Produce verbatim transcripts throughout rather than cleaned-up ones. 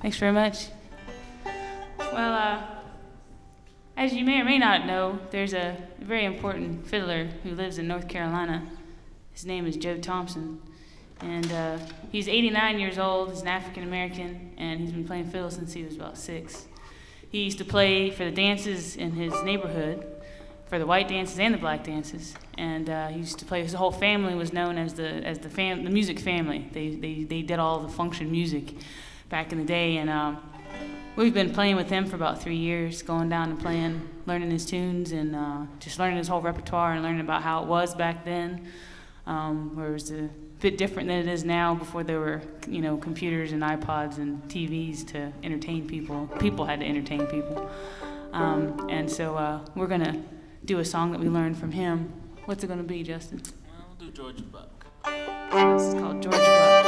Thanks very much. Well, uh, as you may or may not know, there's a very important fiddler who lives in North Carolina. His name is Joe Thompson. And uh, he's eighty-nine years old, he's an African American, and he's been playing fiddle since he was about six. He used to play for the dances in his neighborhood, for the white dances and the black dances. And uh, he used to play, his whole family was known as the as the fam, the music family. They, they, they did all the function music back in the day. And um, we've been playing with him for about three years, going down and playing, learning his tunes, and uh, just learning his whole repertoire and learning about how it was back then, um, where it was a bit different than it is now. Before there were, you know, computers and iPods and T Vs to entertain people. People had to entertain people. Um, and so uh, we're going to do a song that we learned from him. What's it going to be, Justin? Well, we'll do Georgia Buck. This is called Georgia Buck.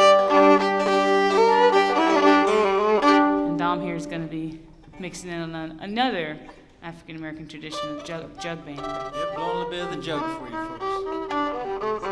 And Dom here is going to be mixing in on another African American tradition of jug, jug band. Yep, blow a little bit of the jug for you folks.